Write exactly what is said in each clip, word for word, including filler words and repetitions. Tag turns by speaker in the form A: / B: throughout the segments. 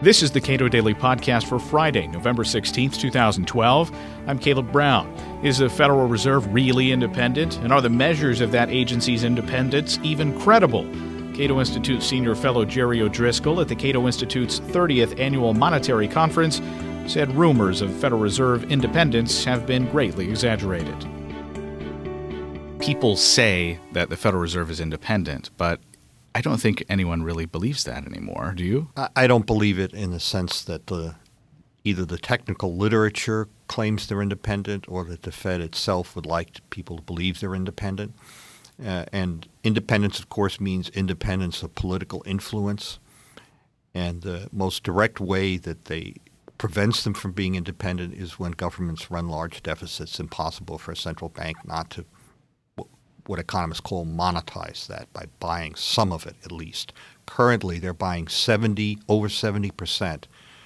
A: This is the Cato Daily Podcast for Friday, November sixteenth, twenty twelve. I'm Caleb Brown. Is the Federal Reserve really independent? And are the measures of that agency's independence even credible? Cato Institute Senior Fellow Jerry O'Driscoll at the Cato Institute's thirtieth Annual Monetary Conference said rumors of Federal Reserve independence have been greatly exaggerated. People say that the Federal Reserve is independent, but I don't think anyone really believes that anymore. Do you?
B: I don't believe it in the sense that the, either the technical literature claims they're independent or that the Fed itself would like people to believe they're independent. Uh, and independence, of course, means independence of political influence. And the most direct way that they prevents them from being independent is when governments run large deficits. It's impossible for a central bank not to what economists call monetize that by buying some of it at least. Currently, they're buying seventy over seventy percent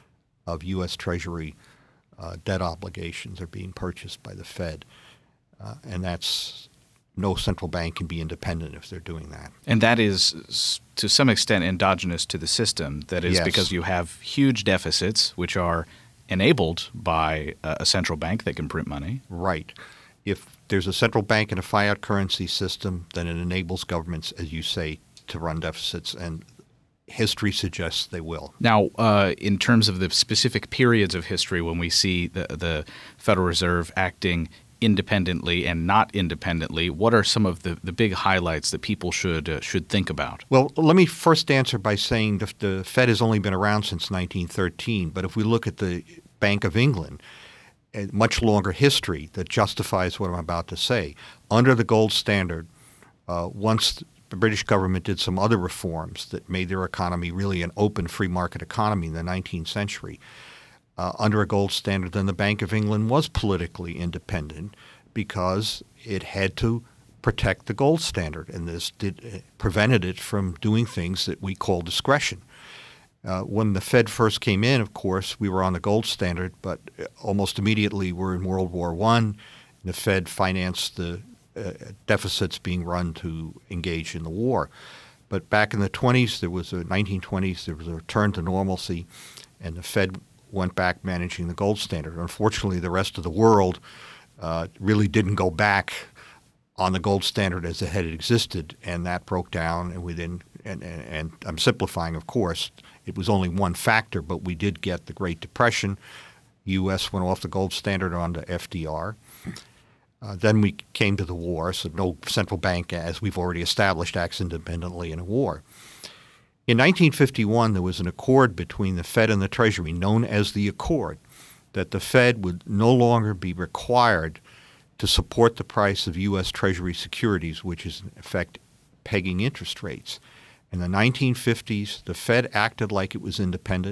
B: of U S. Treasury uh, debt obligations are being purchased by the Fed, uh, and that's no central bank can be independent if they're doing that.
A: And that is to some extent endogenous to the system. That is
B: yes.
A: because you have huge deficits which are enabled by a central bank that can print money.
B: Right. If there's a central bank and a fiat currency system, then it enables governments, as you say, to run deficits, and history suggests they will.
A: Now, uh, in terms of the specific periods of history when we see the, the Federal Reserve acting independently and not independently, what are some of the, the big highlights that people should uh, should think about?
B: Well, let me first answer by saying the, the Fed has only been around since nineteen thirteen, but if we look at the Bank of England, a much longer history that justifies what I'm about to say. Under the gold standard, uh, once the British government did some other reforms that made their economy really an open free market economy in the nineteenth century, uh, under a gold standard, then the Bank of England was politically independent because it had to protect the gold standard, and this did, uh, prevented it from doing things that we call discretion. Uh, when the Fed first came in, of course, we were on the gold standard, but almost immediately we're in World War One. The Fed financed the uh, deficits being run to engage in the war. But back in the twenties, there was a nineteen twenties, there was a return to normalcy, and the Fed went back managing the gold standard. Unfortunately, the rest of the world uh, really didn't go back on the gold standard as it had existed, and that broke down, and we then and, and, and I'm simplifying, of course. It was only one factor, but we did get the Great Depression. U S went off the gold standard onto F D R. Uh, then we came to the war, so no central bank, as we've already established, acts independently in a war. In nineteen fifty-one, there was an accord between the Fed and the Treasury, known as the Accord, that the Fed would no longer be required to support the price of U S. Treasury securities, which is in effect pegging interest rates. In the nineteen fifties, the Fed acted like it was independent,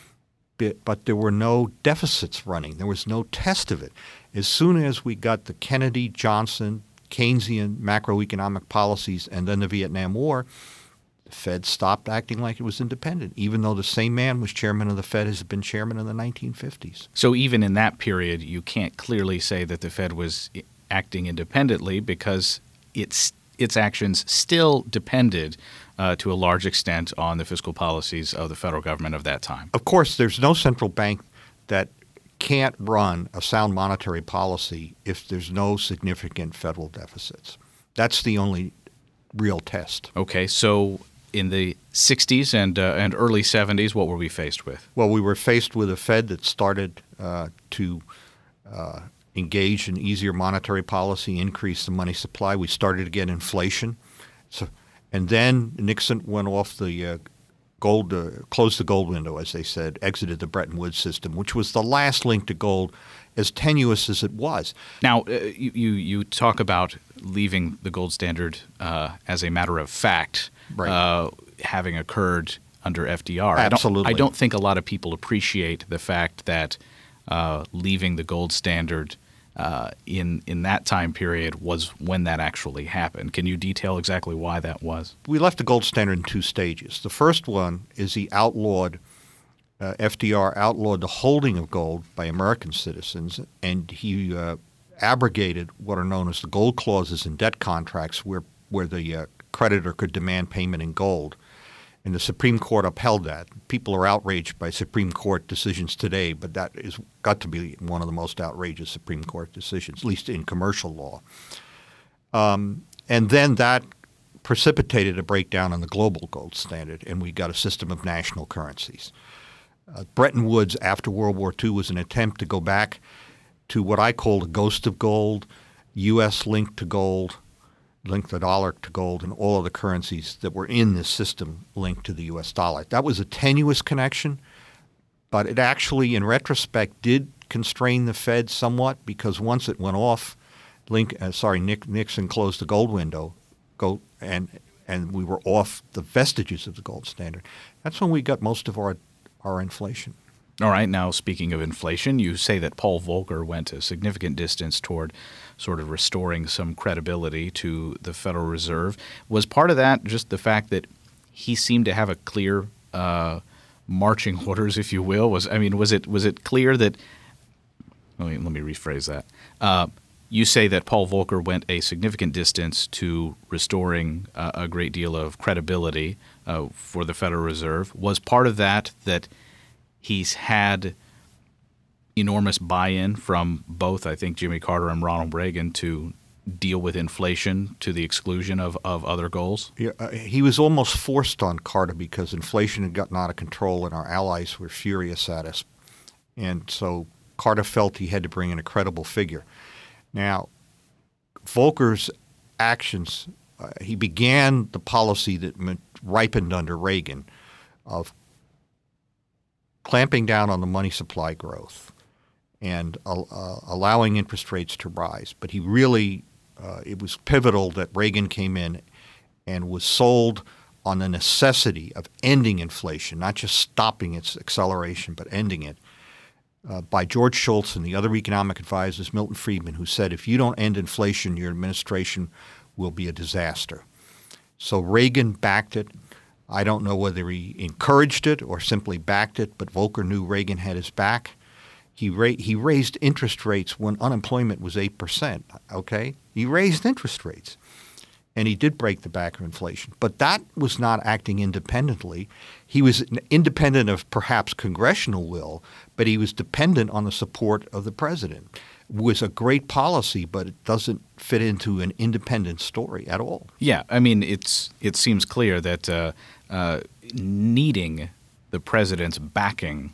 B: but there were no deficits running. There was no test of it. As soon as we got the Kennedy, Johnson, Keynesian macroeconomic policies and then the Vietnam War, the Fed stopped acting like it was independent, even though the same man was chairman of the Fed as had been chairman in the nineteen fifties.
A: So even in that period, you can't clearly say that the Fed was acting independently because its its actions still depended uh, to a large extent on the fiscal policies of the federal government of that time.
B: Of course, there's no central bank that can't run a sound monetary policy if there's no significant federal deficits. That's the only real test.
A: Okay, so in the sixties and uh, and early seventies, what were we faced with?
B: Well, we were faced with a Fed that started uh, to uh, engage in easier monetary policy, increase the money supply. We started to get inflation. So, and then Nixon went off the uh, gold, uh, closed the gold window, as they said, exited the Bretton Woods system, which was the last link to gold, as tenuous as it was.
A: Now, uh, you, you you talk about leaving the gold standard uh, as a matter of fact,
B: right.
A: uh, having occurred under F D R.
B: Absolutely.
A: I don't, I don't think a lot of people appreciate the fact that uh, leaving the gold standard uh, in in that time period was when that actually happened. Can you detail exactly why that was?
B: We left the gold standard in two stages. The first one is he outlawed, uh, F D R outlawed the holding of gold by American citizens, and he uh, abrogated what are known as the gold clauses in debt contracts where, where the uh, creditor could demand payment in gold. And the Supreme Court upheld that. People are outraged by Supreme Court decisions today, but that has got to be one of the most outrageous Supreme Court decisions, at least in commercial law. Um, and then that precipitated a breakdown in the global gold standard, and we got a system of national currencies. Uh, Bretton Woods after World War Two was an attempt to go back to what I call the ghost of gold, U S linked to gold, linked the dollar to gold, and all of the currencies that were in this system linked to the U S dollar. That was a tenuous connection, but it actually, in retrospect, did constrain the Fed somewhat, because once it went off, Link, uh, sorry, Nick, Nixon closed the gold window, gold, and and we were off the vestiges of the gold standard. That's when we got most of our our inflation.
A: All right. Now, speaking of inflation, you say that Paul Volcker went a significant distance toward sort of restoring some credibility to the Federal Reserve. Was part of that just the fact that he seemed to have a clear uh, marching orders, if you will? Was I mean, was it was it clear that? Let me let me rephrase that. Uh, you say that Paul Volcker went a significant distance to restoring uh, a great deal of credibility uh, for the Federal Reserve. Was part of that that he's had enormous buy-in from both, I think, Jimmy Carter and Ronald Reagan to deal with inflation to the exclusion of, of other goals?
B: Yeah, uh, he was almost forced on Carter because inflation had gotten out of control and our allies were furious at us. And so Carter felt he had to bring in a credible figure. Now, Volcker's actions, uh, he began the policy that ripened under Reagan of clamping down on the money supply growth and uh, allowing interest rates to rise. But he really, uh, it was pivotal that Reagan came in and was sold on the necessity of ending inflation, not just stopping its acceleration, but ending it, uh, by George Shultz and the other economic advisors, Milton Friedman, who said, if you don't end inflation, your administration will be a disaster. So Reagan backed it. I don't know whether he encouraged it or simply backed it, but Volcker knew Reagan had his back. He ra- he raised interest rates when unemployment was eight percent, okay? He raised interest rates, and he did break the back of inflation. But that was not acting independently. He was independent of perhaps congressional will, but he was dependent on the support of the president. It was a great policy, but it doesn't fit into an independent story at all.
A: Yeah, I mean, it's it seems clear that uh, uh, needing the president's backing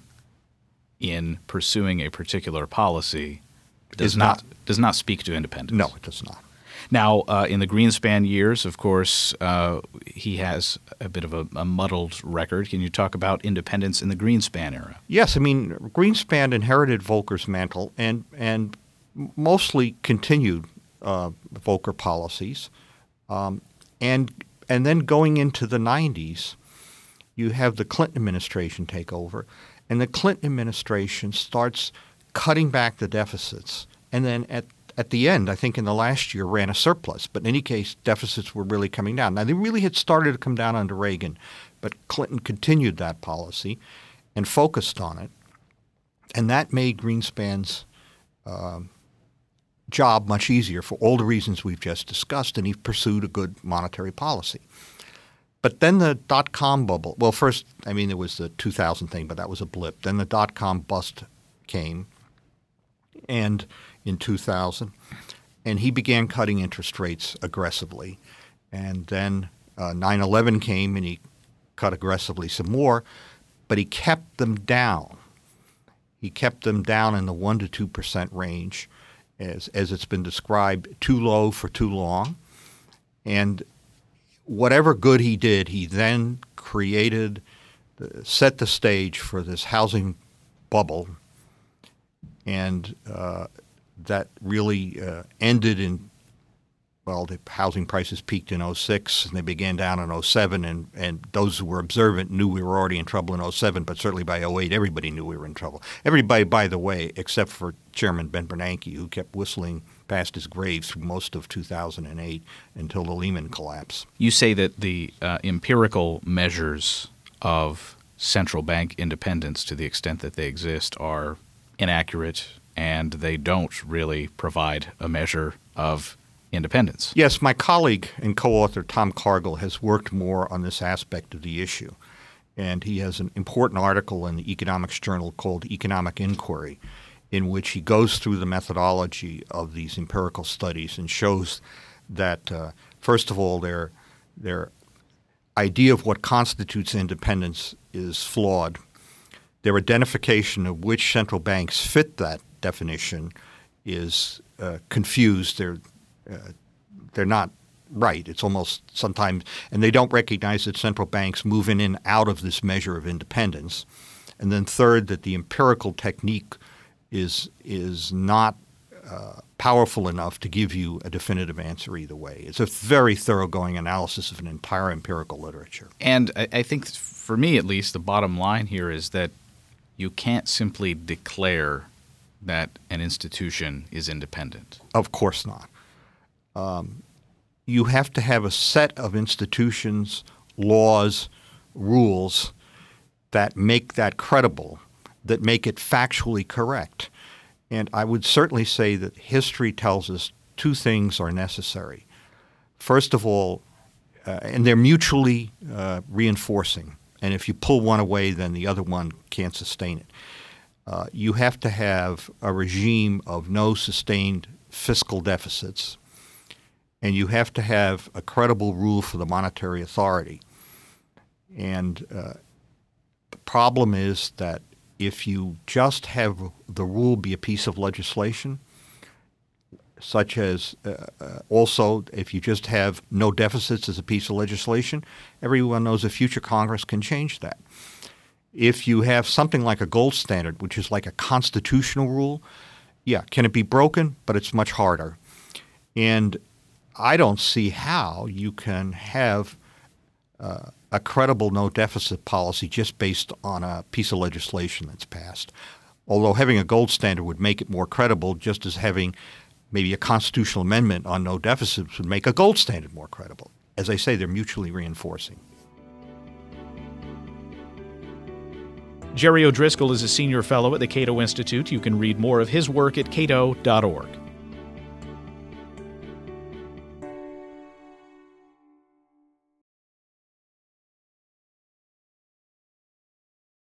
A: in pursuing a particular policy does not, not does not speak to independence.
B: No, it does not.
A: Now, uh, in the Greenspan years, of course, uh, he has a bit of a, a muddled record. Can you talk about independence in the Greenspan era?
B: Yes, I mean, Greenspan inherited Volcker's mantle and and mostly continued uh, Volcker policies, um, and and then going into the nineties, you have the Clinton administration take over, and the Clinton administration starts cutting back the deficits, and then at at the end, I think in the last year, ran a surplus. But in any case, deficits were really coming down. Now, they really had started to come down under Reagan, but Clinton continued that policy and focused on it, and that made Greenspan's um, job much easier for all the reasons we've just discussed, and he pursued a good monetary policy. But then the dot-com bubble – well, first, I mean, there was the two thousand thing, but that was a blip. Then the dot-com bust came and in two thousand, and he began cutting interest rates aggressively. And then uh, nine eleven came, and he cut aggressively some more, but he kept them down. He kept them down in the one to two percent range, as as it's been described, too low for too long. And whatever good he did, he then created, the, set the stage for this housing bubble, and uh, that really uh, ended in, well, the housing prices peaked in oh six, and they began down in oh seven, and, and those who were observant knew we were already in trouble in oh seven, but certainly by oh eight, everybody knew we were in trouble. Everybody, by the way, except for Chairman Ben Bernanke, who kept whistling past his grave through most of two thousand eight until the Lehman collapse.
A: You say that the uh, empirical measures of central bank independence, to the extent that they exist, are inaccurate, and they don't really provide a measure of independence.
B: Yes, my colleague and co-author Tom Cargill has worked more on this aspect of the issue. And he has an important article in the Economics Journal called Economic Inquiry, in which he goes through the methodology of these empirical studies and shows that, uh, first of all, their their idea of what constitutes independence is flawed. Their identification of which central banks fit that definition is uh, confused. They're uh, they're not right. It's almost sometimes – and they don't recognize that central banks move in and out of this measure of independence. And then third, that the empirical technique is is not uh, powerful enough to give you a definitive answer either way. It's a very thoroughgoing analysis of an entire empirical literature.
A: And I, I think for me at least the bottom line here is that you can't simply declare that an institution is independent.
B: Of course not. Um, you have to have a set of institutions, laws, rules that make that credible, that make it factually correct. And I would certainly say that history tells us two things are necessary. First of all, uh, and they're mutually uh, reinforcing. And if you pull one away, then the other one can't sustain it. Uh, you have to have a regime of no sustained fiscal deficits, and you have to have a credible rule for the monetary authority. And uh, the problem is that if you just have the rule be a piece of legislation, such as uh, uh, also if you just have no deficits as a piece of legislation, everyone knows a future Congress can change that. If you have something like a gold standard, which is like a constitutional rule, yeah, can it be broken? But it's much harder. And I don't see how you can have uh, a credible no-deficit policy just based on a piece of legislation that's passed. Although having a gold standard would make it more credible, just as having maybe a constitutional amendment on no deficits would make a gold standard more credible. As I say, they're mutually reinforcing.
A: Jerry O'Driscoll is a senior fellow at the Cato Institute. You can read more of his work at cato dot org.